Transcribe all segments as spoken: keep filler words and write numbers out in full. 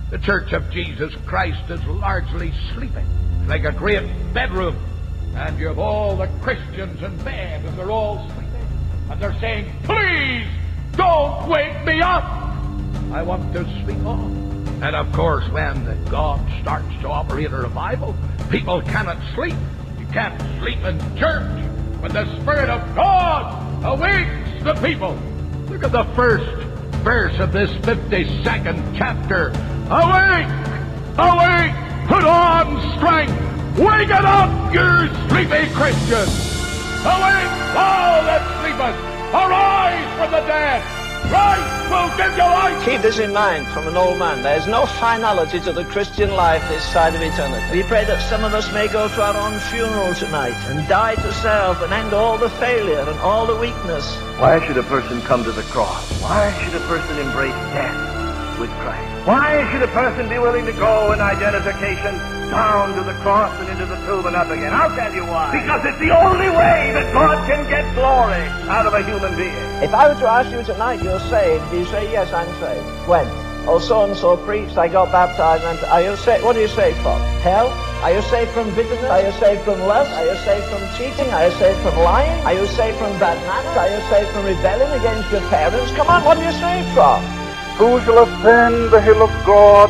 The Church of Jesus Christ is largely sleeping. It's like a great bedroom, and you have all the Christians in bed, and they're all sleeping. And they're saying, please, don't wake me up. I want to sleep on. And of course, when God starts to operate a revival, people cannot sleep. You can't sleep in church when the Spirit of God awakes the people. Look at the first verse of this fifty-second chapter. Awake! Awake! Put on strength! Wake it up, you sleepy Christians! Awake, thou that sleepest! Arise from the dead! Christ will give you life! Keep this in mind from an old man. There is no finality to the Christian life this side of eternity. We pray that some of us may go to our own funeral tonight and die to self and end all the failure and all the weakness. Why should a person come to the cross? Why should a person embrace death with Christ? Why should a person be willing to go in identification down to the cross and into the tomb and up again? I'll tell you why. Because it's the only way that God can get glory out of a human being. If I were to ask you tonight, you're saved, do you say, yes, I'm saved? When? Oh, so-and-so preached, I got baptized, and are you saved? What are you saved from? Hell? Are you saved from bitterness? Are you saved from lust? Are you saved from cheating? Are you saved from lying? Are you saved from bad manners? Are you saved from rebelling against your parents? Come on, what are you saved from? Who shall ascend the hill of God?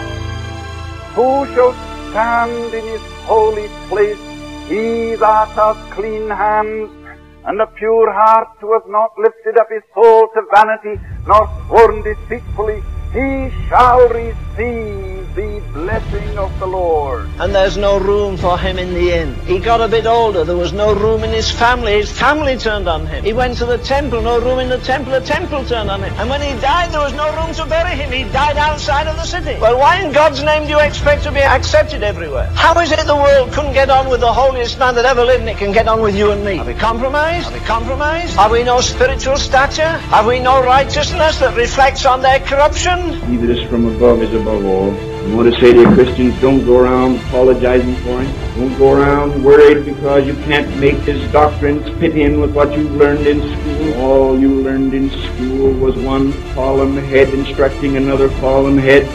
Who shall stand in his holy place? He that hath clean hands and a pure heart, who hath not lifted up his soul to vanity, nor sworn deceitfully, he shall receive the blessing of the Lord. And there's no room for him in the inn. He got a bit older, there was no room in his family. His family turned on him. He went to the temple, no room in the temple. The temple turned on him. And when he died, there was no room to bury him. He died outside of the city. Well, why in God's name do you expect to be accepted everywhere? How is it the world couldn't get on with the holiest man that ever lived, and it can get on with you and me? Are we compromised? Are we compromised? Have we no spiritual stature? Have we no righteousness that reflects on their corruption? He that is from above is above all. I want to say to you, Christians, don't go around apologizing for him. Don't go around worried because you can't make his doctrines fit in with what you've learned in school. All you learned in school was one fallen head instructing another fallen head.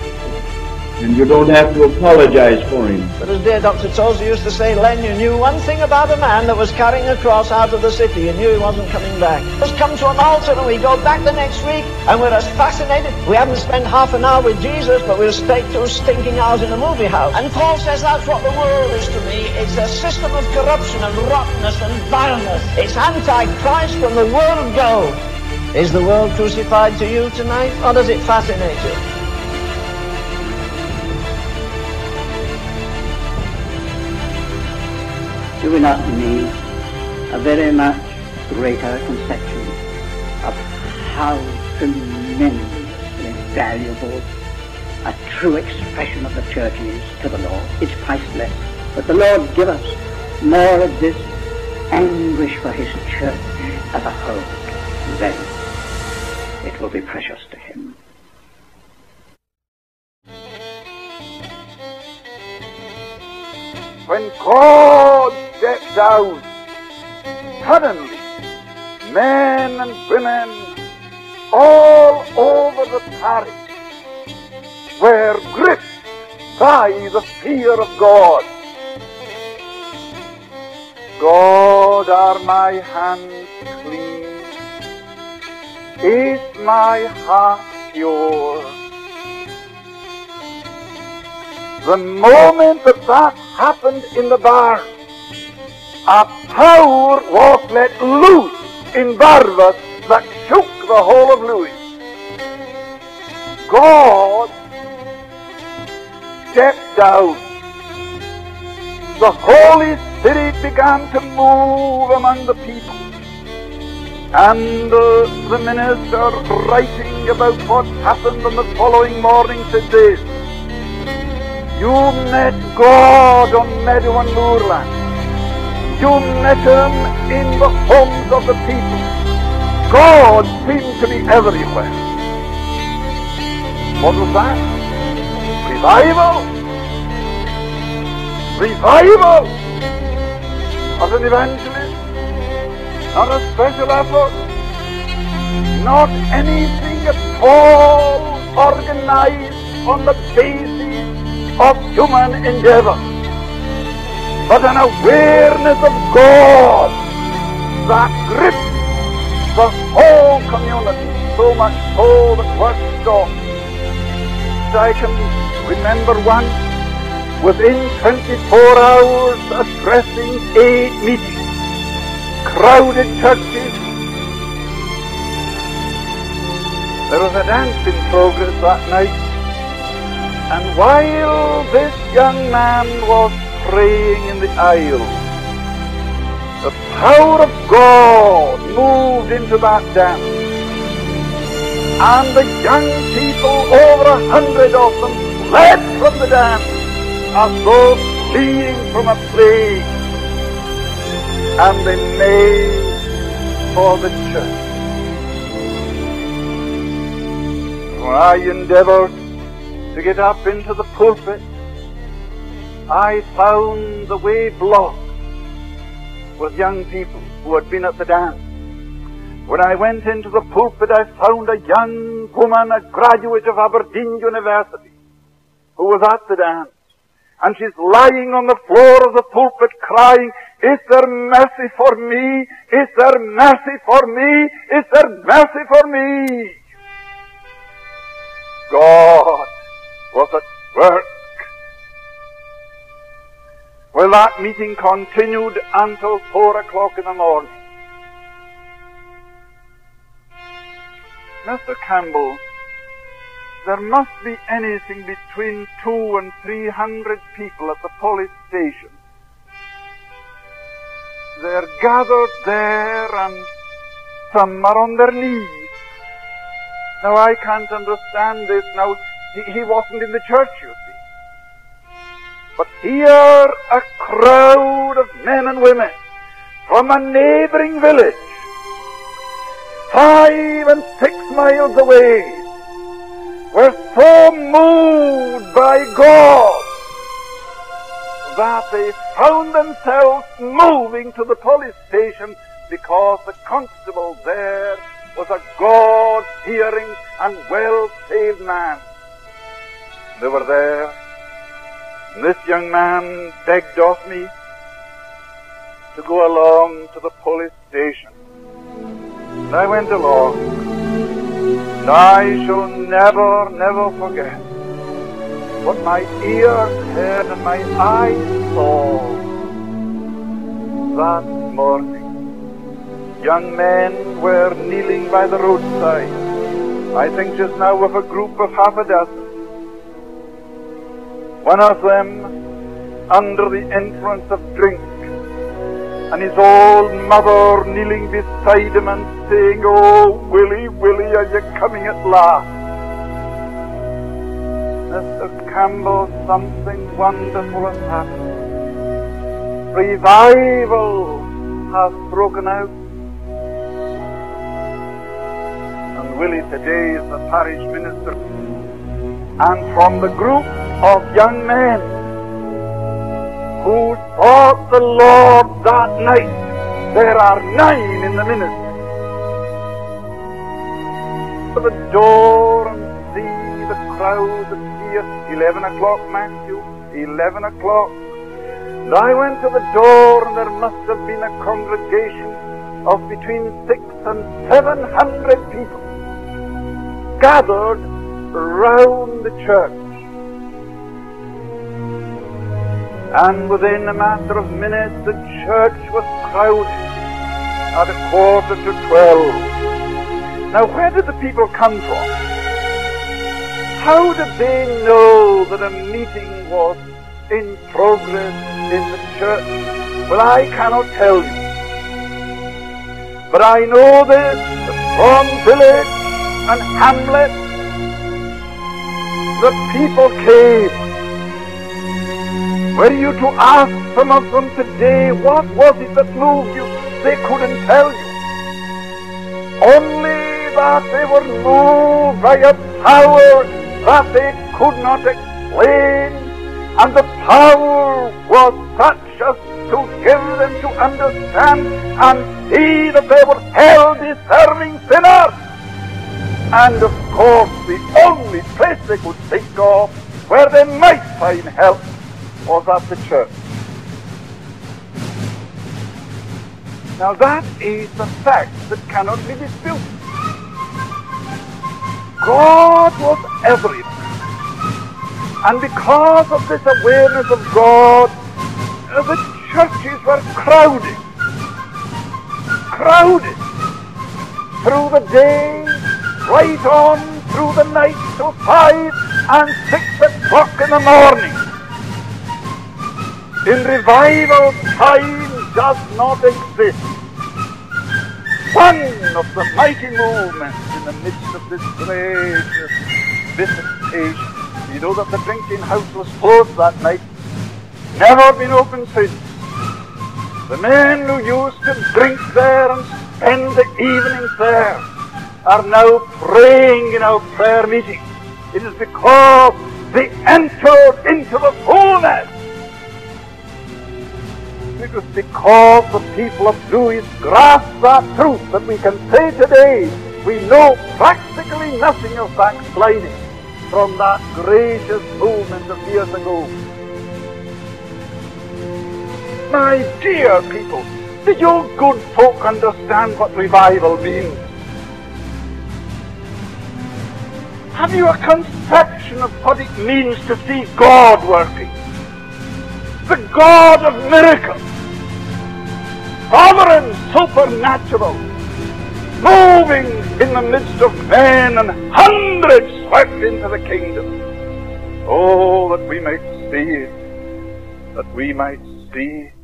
And you don't have to apologize for him. But as dear Doctor Tozer used to say, Len, you knew one thing about a man that was carrying a cross out of the city. You knew he wasn't coming back. Let's come to an altar and we go back the next week and we're as fascinated. We haven't spent half an hour with Jesus, but we'll stay two stinking hours in a movie house. And Paul says that's what the world is to me. It's a system of corruption and rottenness and vileness. It's anti-Christ from the world go. Is the world crucified to you tonight, or does it fascinate you? Do we not need a very much greater conception of how tremendously valuable a true expression of the church is to the Lord? It's priceless. But the Lord give us more of this anguish for his church as a whole. Then it will be precious to him. When God steps out, suddenly men and women all over the parish were gripped by the fear of God. God, are my hands clean? Is my heart pure? The moment that that happened in the barn, a power was let loose in Barnabas that shook the whole of Louis. God stepped down. The Holy Spirit began to move among the people. And uh, the minister, writing about what happened on the following morning, said this: you met God on Meadow and Moorland. You met him in the homes of the people. God seemed to be everywhere. What was that? Revival. Revival. As an evangelist, not a special effort, not anything at all organized on the basis of human endeavor, but an awareness of God that grips the whole community, so much so that work stopped. I can remember one within twenty-four hours addressing eight meetings, crowded churches. There was a dance in progress that night, and while this young man was praying in the aisle, the power of God moved into that dance. And the young people, over a hundred of them, fled from the dance as though fleeing from a plague. And they made for the church. When I endeavored to get up into the pulpit, I found the way blocked with young people who had been at the dance. When I went into the pulpit, I found a young woman, a graduate of Aberdeen University, who was at the dance. And she's lying on the floor of the pulpit crying, "Is there mercy for me? Is there mercy for me? Is there mercy for me?" God was at work. Well, that meeting continued until four o'clock in the morning. Mister Campbell, there must be anything between two and three hundred people at the police station. They're gathered there and some are on their knees. Now, I can't understand this. Now, he, he wasn't in the church, you see. But here, a crowd of men and women from a neighboring village, five and six miles away, were so moved by God that they found themselves moving to the police station because the constable there was a God-fearing and well-saved man. They were there, and this young man begged of me to go along to the police station. And I went along, and I shall never, never forget what my ears heard and my eyes saw that morning. Young men were kneeling by the roadside, I think just now with a group of half a dozen. One of them under the influence of drink, and his old mother kneeling beside him and saying, "Oh, Willie, Willie, are you coming at last?" Mister Campbell, something wonderful has happened. Revival has broken out. And Willie today is the parish minister. And from the group of young men who sought the Lord that night, there are nine in the ministry. To the door and see the crowd here. Eleven o'clock, Matthew. Eleven o'clock. And I went to the door, and there must have been a congregation of between six and seven hundred people gathered round the church. And within a matter of minutes, the church was crowded at a quarter to twelve. Now, where did the people come from? How did they know that a meeting was in progress in the church? Well, I cannot tell you. But I know this, that from village and hamlet, the people came. Were you to ask some of them today, what was it that moved you? They couldn't tell you. Only that they were moved by a power that they could not explain, and the power was such as to give them to understand and see that they were hell-deserving sinners. And of course the only place they could think of where they might find help was at the church. Now that is a fact that cannot be disputed. God was everywhere. And because of this awareness of God, the churches were crowded. Crowded. Through the day, right on through the night till five and six o'clock in the morning. In revival, time does not exist. One of the mighty movements in the midst of this gracious visitation. You know that the drinking house was closed that night. Never been opened since. The men who used to drink there and spend the evenings there are now praying in our prayer meetings. It is because they entered into the fullness. It was because the people of Lewis grasped that truth that we can say today we know practically nothing of backsliding from that gracious movement of years ago. My dear people, did you good folk understand what revival means? Have you a conception of what it means to see God working? The God of miracles, sovereign, supernatural, moving in the midst of men, and hundreds swept into the kingdom. Oh, that we might see it, that we might see it.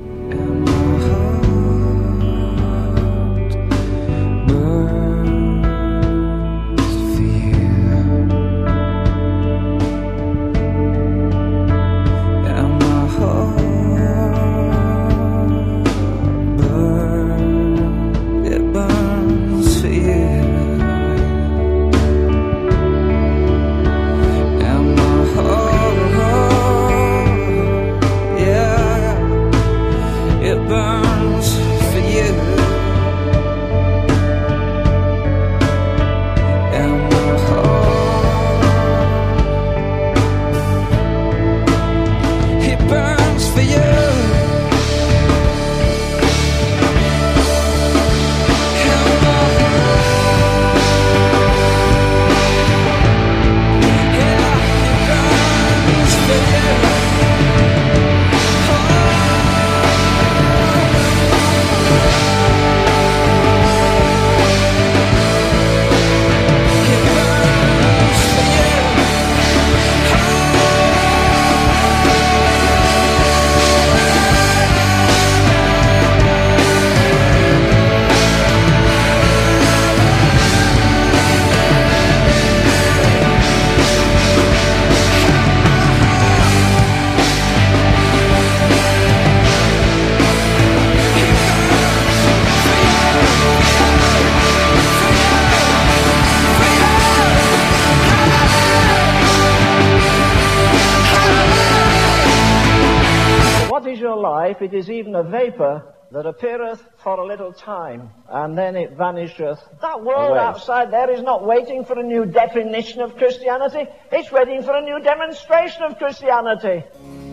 It is even a vapor that appeareth for a little time, and then it vanisheth. That world away. Outside there is not waiting for a new definition of Christianity. It's waiting for a new demonstration of Christianity.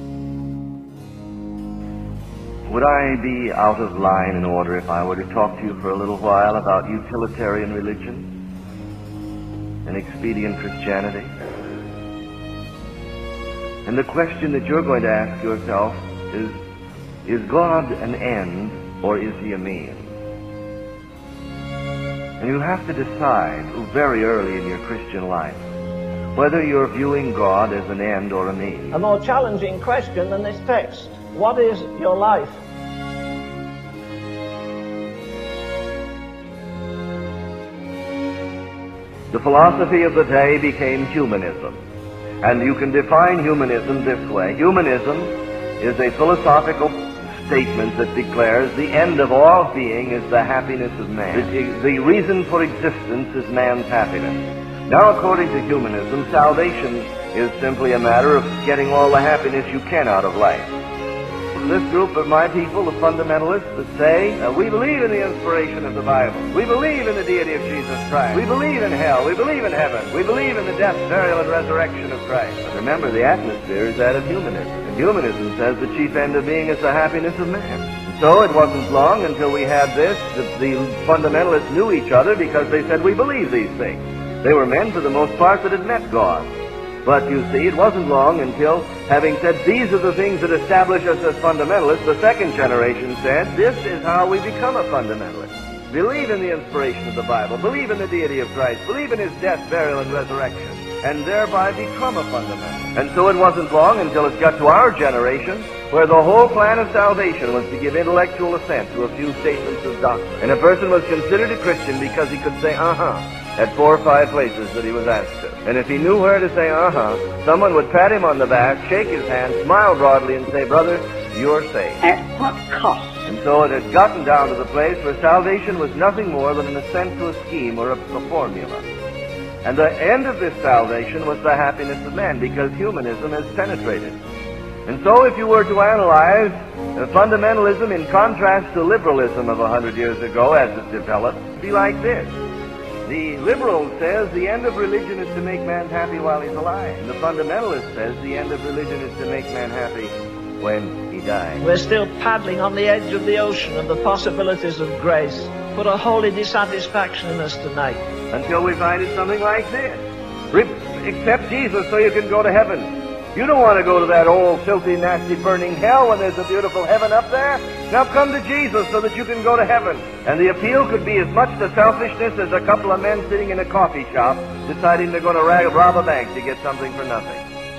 Would I be out of line in order if I were to talk to you for a little while about utilitarian religion and expedient Christianity? And the question that you're going to ask yourself is, is God an end, or is he a means? And you have to decide very early in your Christian life whether you're viewing God as an end or a means. A more challenging question than this text. What is your life? The philosophy of the day became humanism. And you can define humanism this way. Humanism is a philosophical statement that declares the end of all being is the happiness of man. The, the reason for existence is man's happiness. Now, according to humanism, salvation is simply a matter of getting all the happiness you can out of life. this group of my people, the fundamentalists, that say, uh, we believe in the inspiration of the Bible. We believe in the deity of Jesus Christ. We believe in hell. We believe in heaven. We believe in the death, burial, and resurrection of Christ. But remember, the atmosphere is that of humanism. And humanism says the chief end of being is the happiness of man. And so it wasn't long until we had this that the fundamentalists knew each other because they said, we believe these things. They were men, for the most part, that had met God. But you see, it wasn't long until, having said these are the things that establish us as fundamentalists, the second generation said, this is how we become a fundamentalist. Believe in the inspiration of the Bible, believe in the deity of Christ, believe in his death, burial, and resurrection, and thereby become a fundamentalist. And so it wasn't long until it got to our generation, where the whole plan of salvation was to give intellectual assent to a few statements of doctrine. And a person was considered a Christian because he could say, uh-huh, at four or five places that he was asked to. And if he knew where to say uh-huh, someone would pat him on the back, shake his hand, smile broadly, and say, brother, you're saved. At what cost? And so it had gotten down to the place where salvation was nothing more than an assent to a scheme or a, a formula. And the end of this salvation was the happiness of man, because humanism has penetrated. And so if you were to analyze uh, fundamentalism in contrast to liberalism of a hundred years ago as it developed, it would be like this. The liberal says the end of religion is to make man happy while he's alive. And the fundamentalist says the end of religion is to make man happy when he dies. We're still paddling on the edge of the ocean of the possibilities of grace. Put a holy dissatisfaction in us tonight. Until we find it something like this. Re- accept Jesus so you can go to heaven. You don't want to go to that old, filthy, nasty, burning hell when there's a beautiful heaven up there. Now come to Jesus so that you can go to heaven. And the appeal could be as much to selfishness as a couple of men sitting in a coffee shop deciding they're going to rag, rob a bank to get something for nothing.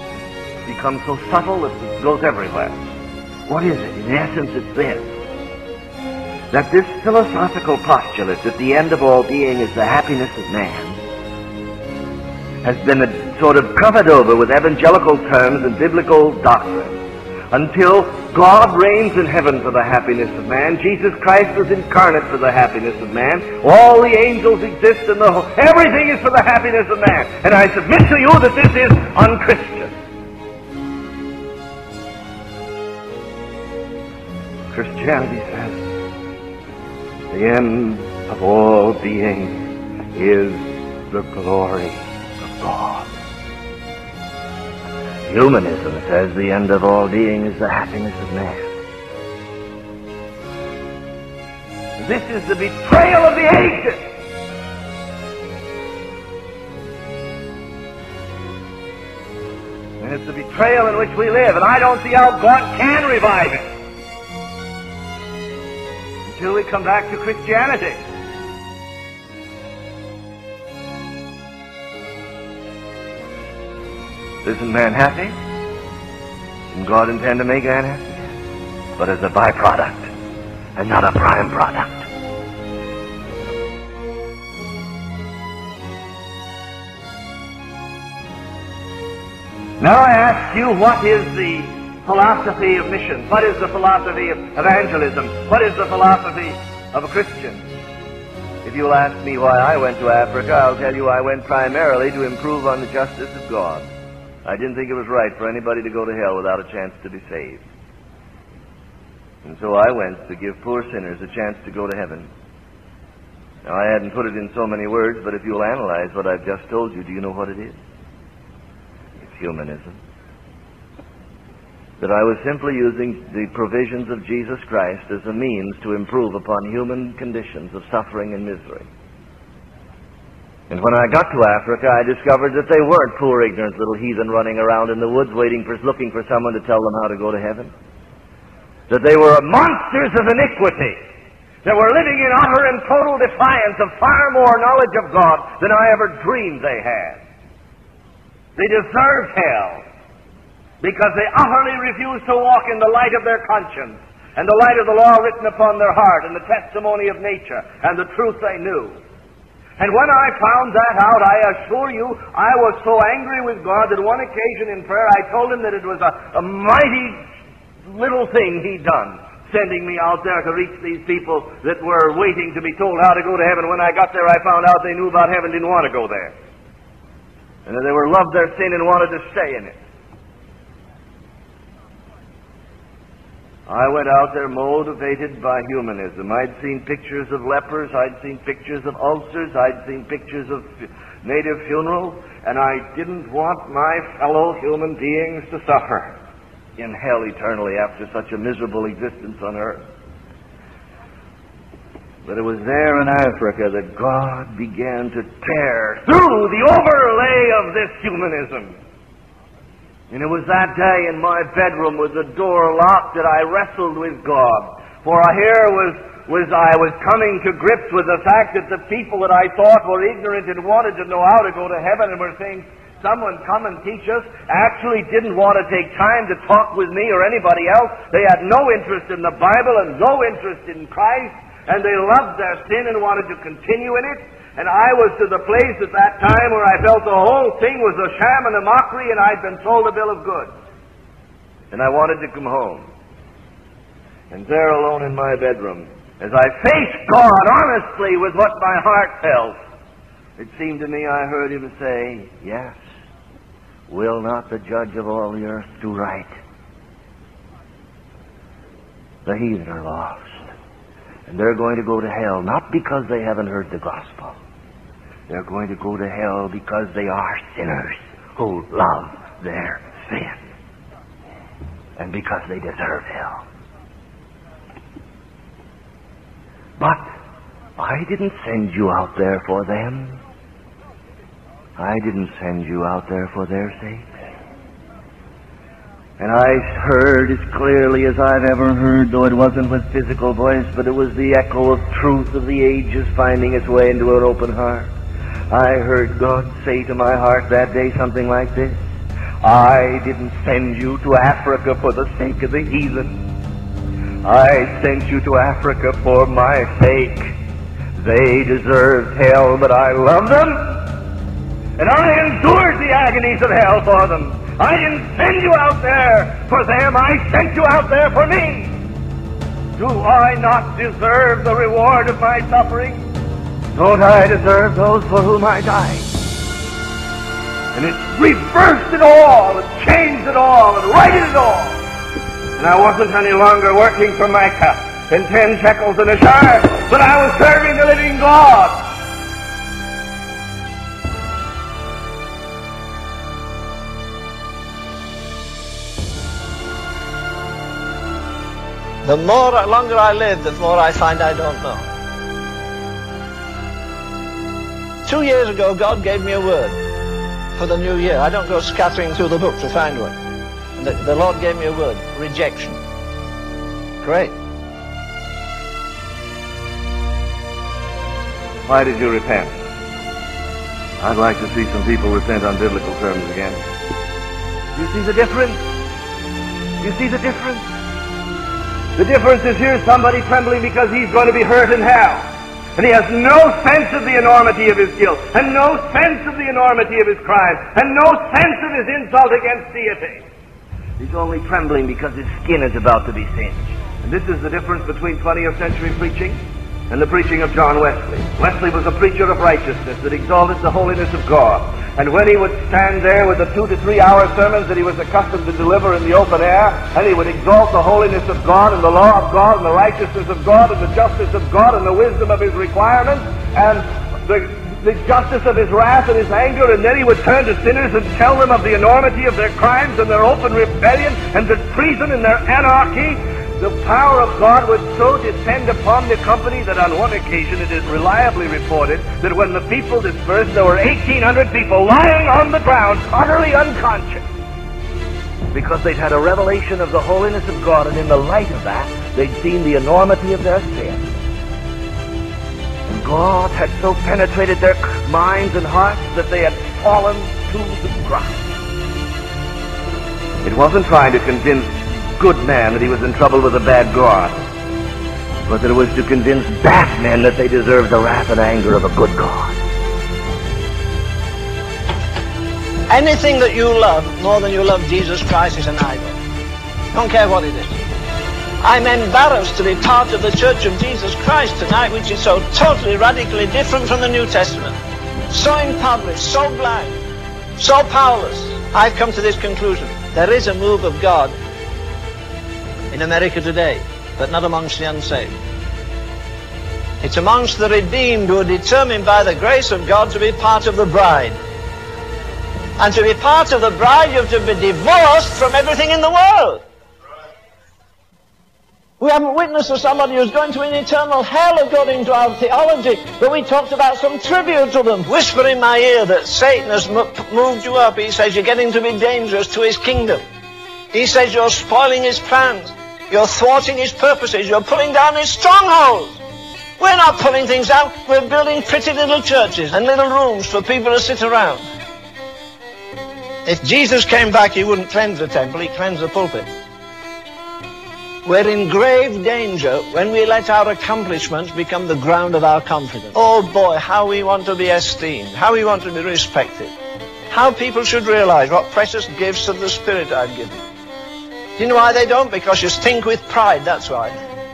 It becomes so subtle that it goes everywhere. What is it? In essence, it's this. That this philosophical postulate that the end of all being is the happiness of man has been a sort of covered over with evangelical terms and biblical doctrine until God reigns in heaven for the happiness of man. Jesus Christ was incarnate for the happiness of man. All the angels exist in the whole. Everything is for the happiness of man. And I submit to you that this is unchristian. Christianity says the end of all being is the glory God. Humanism says the end of all being is the happiness of man. This is the betrayal of the ages. And it's the betrayal in which we live, and I don't see how God can revive it until we come back to Christianity. Isn't man happy? Didn't God intend to make man happy? But as a byproduct, and not a prime product. Now I ask you, what is the philosophy of mission? What is the philosophy of evangelism? What is the philosophy of a Christian? If you'll ask me why I went to Africa, I'll tell you I went primarily to improve on the justice of God. I didn't think it was right for anybody to go to hell without a chance to be saved. And so I went to give poor sinners a chance to go to heaven. Now, I hadn't put it in so many words, but if you'll analyze what I've just told you, do you know what it is? It's humanism. That I was simply using the provisions of Jesus Christ as a means to improve upon human conditions of suffering and misery. And when I got to Africa, I discovered that they weren't poor, ignorant little heathen running around in the woods waiting for, looking for someone to tell them how to go to heaven. That they were monsters of iniquity that were living in utter and total defiance of far more knowledge of God than I ever dreamed they had. They deserved hell because they utterly refused to walk in the light of their conscience and the light of the law written upon their heart and the testimony of nature and the truth they knew. And when I found that out, I assure you, I was so angry with God that one occasion in prayer I told him that it was a, a mighty little thing he'd done, sending me out there to reach these people that were waiting to be told how to go to heaven. When I got there, I found out they knew about heaven, didn't want to go there. And that they were loved their sin and wanted to stay in it. I went out there motivated by humanism. I'd seen pictures of lepers, I'd seen pictures of ulcers, I'd seen pictures of native funerals, and I didn't want my fellow human beings to suffer in hell eternally after such a miserable existence on earth. But it was there in Africa that God began to tear through the overlay of this humanism. And it was that day in my bedroom with the door locked that I wrestled with God. For here was, was I was coming to grips with the fact that the people that I thought were ignorant and wanted to know how to go to heaven and were saying, someone come and teach us, actually didn't want to take time to talk with me or anybody else. They had no interest in the Bible and no interest in Christ, and they loved their sin and wanted to continue in it. And I was to the place at that time where I felt the whole thing was a sham and a mockery, and I'd been sold a bill of goods. And I wanted to come home. And there alone in my bedroom, as I faced God honestly with what my heart felt, it seemed to me I heard him say, yes, will not the judge of all the earth do right? The heathen are lost. And they're going to go to hell, not because they haven't heard the gospel. They're going to go to hell because they are sinners who love their sin. And because they deserve hell. But I didn't send you out there for them. I didn't send you out there for their sake. And I heard as clearly as I've ever heard, though it wasn't with physical voice, but it was the echo of truth of the ages finding its way into an open heart. I heard God say to my heart that day something like this: I didn't send you to Africa for the sake of the heathen. I sent you to Africa for my sake. They deserved hell, but I loved them, and I endured the agonies of hell for them. I didn't send you out there for them. I sent you out there for me. Do I not deserve the reward of my suffering? Don't I deserve those for whom I died? And it reversed it all, and changed it all, and righted it all. And I wasn't any longer working for my cup and ten shekels in a jar, but I was serving the living God. The more, longer I live, the more I find I don't know. Two years ago, God gave me a word for the new year. I don't go scattering through the book to find one. The, the Lord gave me a word: rejection. Great. Why did you repent? I'd like to see some people repent on biblical terms again. You see the difference? You see the difference? The difference is here's somebody trembling because he's going to be hurt in hell. And he has no sense of the enormity of his guilt, and no sense of the enormity of his crime, and no sense of his insult against deity. He's only trembling because his skin is about to be singed. And this is the difference between twentieth century preaching and the preaching of John Wesley. Wesley was a preacher of righteousness that exalted the holiness of God. And when he would stand there with the two to three hour sermons that he was accustomed to deliver in the open air, and he would exalt the holiness of God and the law of God and the righteousness of God and the justice of God and the wisdom of his requirements and the, the justice of his wrath and his anger, and then he would turn to sinners and tell them of the enormity of their crimes and their open rebellion and the treason and their anarchy. The power of God would so descend upon the company that on one occasion it is reliably reported that when the people dispersed, there were eighteen hundred people lying on the ground, utterly unconscious, because they'd had a revelation of the holiness of God, and in the light of that, they'd seen the enormity of their sin. And God had so penetrated their minds and hearts that they had fallen to the ground. It wasn't trying to convince good man that he was in trouble with a bad God, but that it was to convince bad men that they deserved the wrath and anger of a good God. Anything that you love more than you love Jesus Christ is an idol. Don't care what it is. I'm embarrassed to be part of the Church of Jesus Christ tonight, which is so totally, radically different from the New Testament. So impoverished, so blind, so powerless. I've come to this conclusion: there is a move of God in America today, but not amongst the unsaved. It's amongst the redeemed who are determined by the grace of God to be part of the bride. And to be part of the bride, you have to be divorced from everything in the world. We haven't witnessed to somebody who's going to an eternal hell according to our theology, but we talked about some tribute to them. Whisper in my ear that Satan has moved you up. He says you're getting to be dangerous to his kingdom. He says you're spoiling his plans. You're thwarting his purposes. You're pulling down his strongholds. We're not pulling things down. We're building pretty little churches and little rooms for people to sit around. If Jesus came back, he wouldn't cleanse the temple. He'd cleanse the pulpit. We're in grave danger when we let our accomplishments become the ground of our confidence. Oh boy, how we want to be esteemed, how we want to be respected, how people should realize what precious gifts of the Spirit I've given. Do you know why they don't? Because you stink with pride, that's why.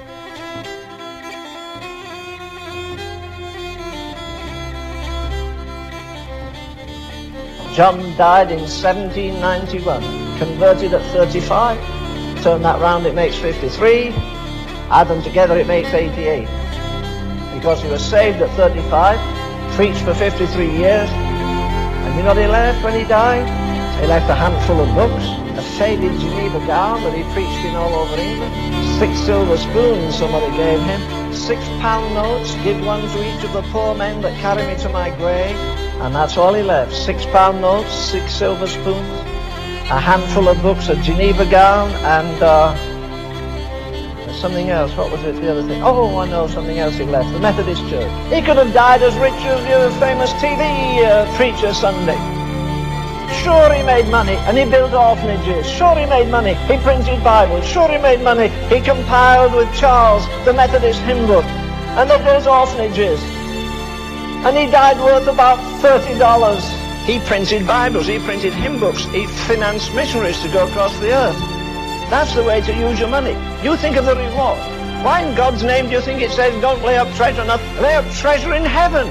John died in seventeen ninety-one, converted at thirty-five. Turn that round, it makes fifty-three. Add them together, it makes eighty-eight. Because he was saved at thirty-five, preached for fifty-three years, and you know what he left when he died? He left a handful of books, a faded Geneva gown that he preached in all over England, six silver spoons somebody gave him, six pound notes, give one to each of the poor men that carry me to my grave, and that's all he left. Six pound notes, six silver spoons, a handful of books, a Geneva gown, and uh, something else. What was it, the other thing? Oh, I know something else he left. The Methodist Church. He could have died as rich as your famous T V uh, preacher Sunday. Sure, he made money, and he built orphanages. Sure, he made money. He printed Bibles. Sure, he made money. He compiled with Charles the Methodist hymn book, and they built orphanages. And he died worth about thirty dollars. He printed Bibles, he printed hymn books, he financed missionaries to go across the earth. That's the way to use your money. You think of the reward. Why in God's name do you think it says don't lay up treasure on earth? Lay up treasure in heaven.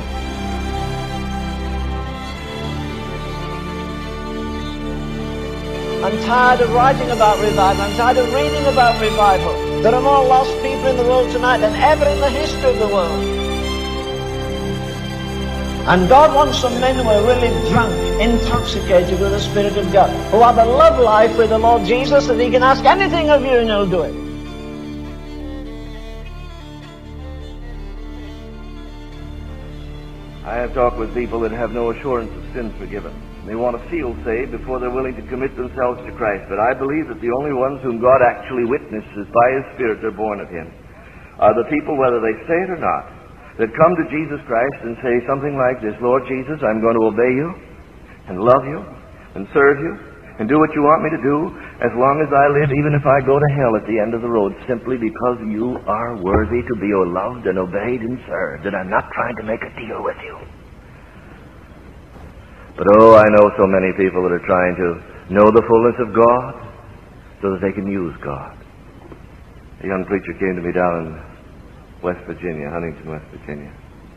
I'm tired of writing about revival. I'm tired of reading about revival. There are more lost people in the world tonight than ever in the history of the world. And God wants some men who are really drunk, intoxicated with the Spirit of God, who have a love life with the Lord Jesus that he can ask anything of you and he'll do it. I have talked with people that have no assurance of sins forgiven. They want to feel saved before they're willing to commit themselves to Christ. But I believe that the only ones whom God actually witnesses by His Spirit are born of Him are the people, whether they say it or not, that come to Jesus Christ and say something like this: Lord Jesus, I'm going to obey you and love you and serve you and do what you want me to do as long as I live, even if I go to hell at the end of the road, simply because you are worthy to be loved and obeyed and served, and I'm not trying to make a deal with you. But oh, I know so many people that are trying to know the fullness of God so that they can use God. A young preacher came to me down in West Virginia, Huntington, West Virginia.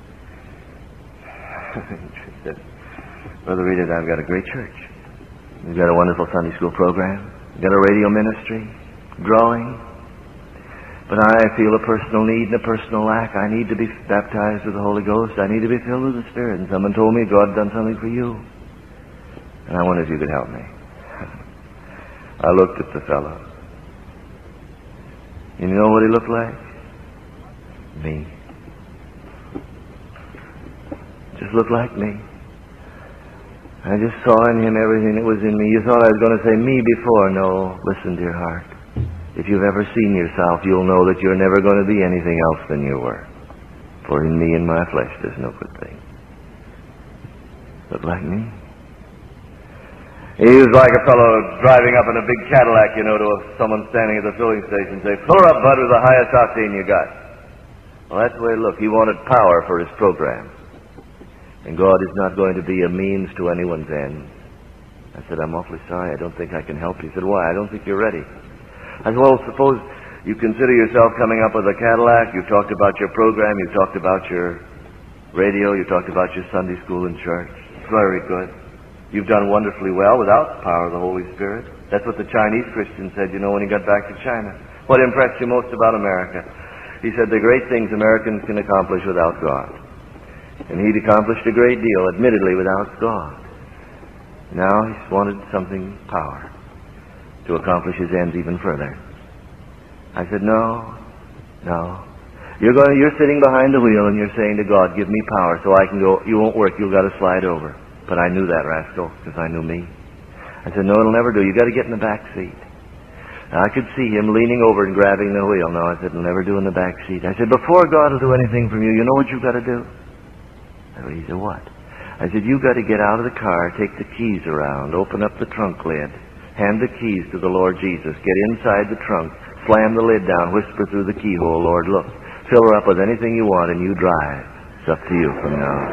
He said, Brother Reed, I've got a great church. We've got a wonderful Sunday school program. We've got a radio ministry, growing. But I feel a personal need and a personal lack. I need to be baptized with the Holy Ghost. I need to be filled with the Spirit. And someone told me God had done something for you. And I wonder if you could help me. I looked at the fellow. You know what he looked like? Me. Just looked like me. I just saw in him everything that was in me. You thought I was going to say me before. No, listen, dear heart. If you've ever seen yourself, you'll know that you're never going to be anything else than you were. For in me and my flesh there's no good thing. Look like me? He was like a fellow driving up in a big Cadillac, you know, to a, someone standing at the filling station and say, "Fill her up, bud, with the highest octane you got." Well, that's the way it looked. He wanted power for his program. And God is not going to be a means to anyone's end. I said, "I'm awfully sorry. I don't think I can help you." He said, "Why? I don't think you're ready." I said, "Well, suppose you consider yourself coming up with a Cadillac. You've talked about your program. You've talked about your radio. You've talked about your Sunday school and church. Very good. You've done wonderfully well without the power of the Holy Spirit." That's what the Chinese Christian said, you know, when he got back to China. What impressed you most about America? He said, the great things Americans can accomplish without God. And he'd accomplished a great deal, admittedly, without God. Now he wanted something power to accomplish his ends even further. I said, no, no. You're going. You're sitting behind the wheel and you're saying to God, give me power so I can go. You won't work. You've got to slide over. But I knew that rascal because I knew me. I said, no, it'll never do. You've got to get in the back seat. Now, I could see him leaning over and grabbing the wheel. No, I said, it'll never do in the back seat. I said, before God will do anything from you, you know what you've got to do? He said, what? I said, you've got to get out of the car, take the keys around, open up the trunk lid, hand the keys to the Lord Jesus, get inside the trunk, slam the lid down, whisper through the keyhole, Lord, look, fill her up with anything you want and you drive. It's up to you from now on.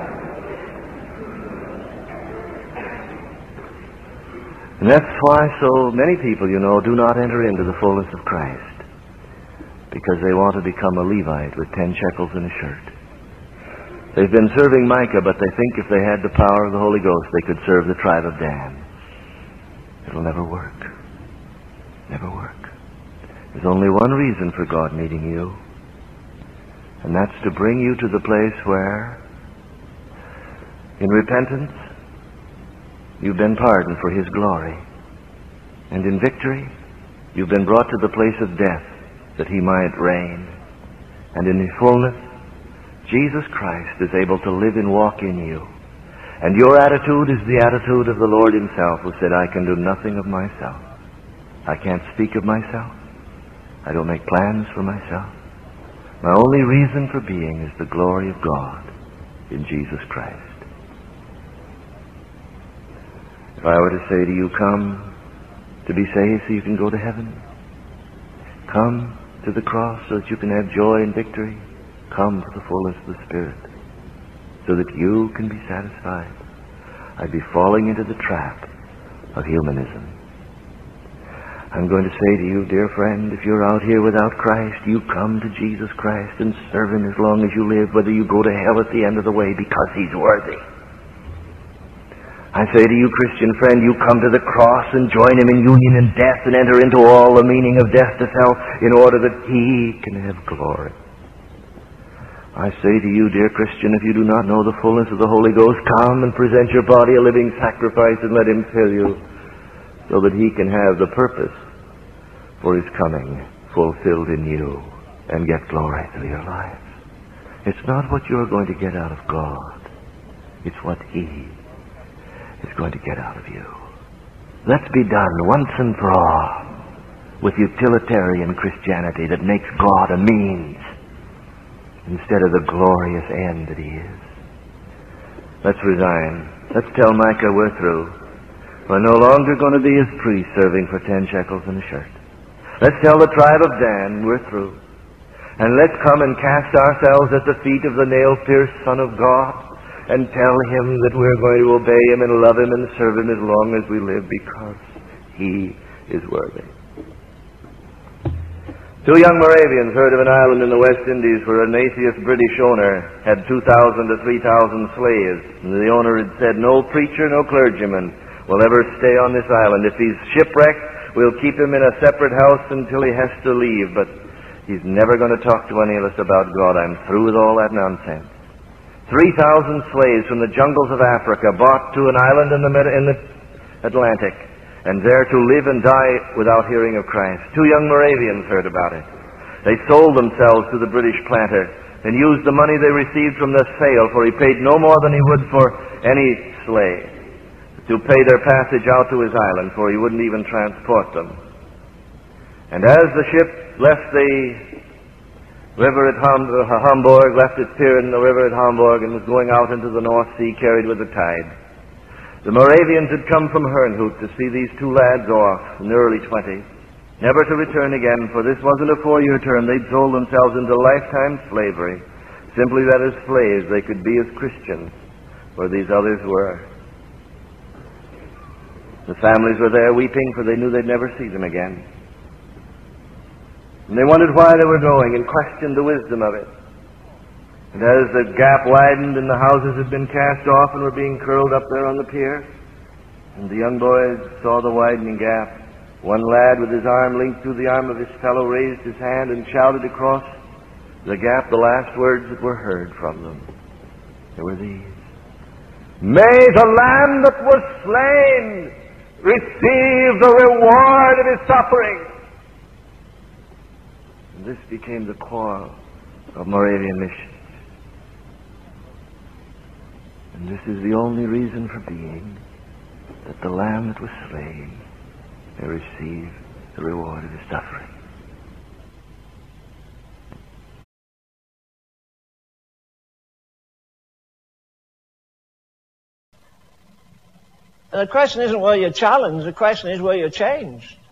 And that's why so many people, you know, do not enter into the fullness of Christ. Because they want to become a Levite with ten shekels in a shirt. They've been serving Micah, but they think if they had the power of the Holy Ghost, they could serve the tribe of Dan. It'll never work. Never work. There's only one reason for God needing you. And that's to bring you to the place where, in repentance, you've been pardoned for His glory. And in victory, you've been brought to the place of death that He might reign. And in His fullness, Jesus Christ is able to live and walk in you. And your attitude is the attitude of the Lord Himself, who said, I can do nothing of myself. I can't speak of myself. I don't make plans for myself. My only reason for being is the glory of God in Jesus Christ. If I were to say to you, come to be saved so you can go to heaven, come to the cross so that you can have joy and victory, come to the fullness of the Spirit so that you can be satisfied, I'd be falling into the trap of humanism. I'm going to say to you, dear friend, if you're out here without Christ, you come to Jesus Christ and serve Him as long as you live, whether you go to hell at the end of the way, because He's worthy. I say to you, Christian friend, you come to the cross and join Him in union in death and enter into all the meaning of death to self in order that He can have glory. I say to you, dear Christian, if you do not know the fullness of the Holy Ghost, come and present your body a living sacrifice and let Him fill you so that He can have the purpose for His coming fulfilled in you and get glory through your life. It's not what you're going to get out of God. It's what He is going to get out of you. Let's be done once and for all with utilitarian Christianity that makes God a means instead of the glorious end that He is. Let's resign. Let's tell Micah we're through. We're no longer going to be His priest serving for ten shekels and a shirt. Let's tell the tribe of Dan we're through. And let's come and cast ourselves at the feet of the nail-pierced Son of God and tell Him that we're going to obey Him and love Him and serve Him as long as we live, because He is worthy. Two young Moravians heard of an island in the West Indies where an atheist British owner had two thousand to three thousand slaves. And the owner had said, no preacher, no clergyman will ever stay on this island. If he's shipwrecked, we'll keep him in a separate house until he has to leave. But he's never going to talk to any of us about God. I'm through with all that nonsense. Three thousand slaves from the jungles of Africa brought to an island in the, Med- in the Atlantic, and there to live and die without hearing of Christ. Two young Moravians heard about it. They sold themselves to the British planter and used the money they received from the sale, for he paid no more than he would for any slave, to pay their passage out to his island, for he wouldn't even transport them. And as the ship left the river at Ham- uh, Hamburg, left its pier in the river at Hamburg, and was going out into the North Sea, carried with the tide, the Moravians had come from Herrnhut to see these two lads off in the early twenties, never to return again, for this wasn't a four-year term. They'd sold themselves into lifetime slavery, simply that as slaves they could be as Christians, where these others were. The families were there weeping, for they knew they'd never see them again. And they wondered why they were going and questioned the wisdom of it. And as the gap widened and the houses had been cast off and were being curled up there on the pier, and the young boys saw the widening gap, One lad with his arm linked through the arm of his fellow raised his hand and shouted across the gap the last words that were heard from them. They were these: "May the Lamb that was slain receive the reward of his suffering." And this became the core of Moravian Mission. And this is the only reason for being, that the Lamb that was slain may receive the reward of his suffering. And the question isn't whether you're challenged, the question is whether you're changed.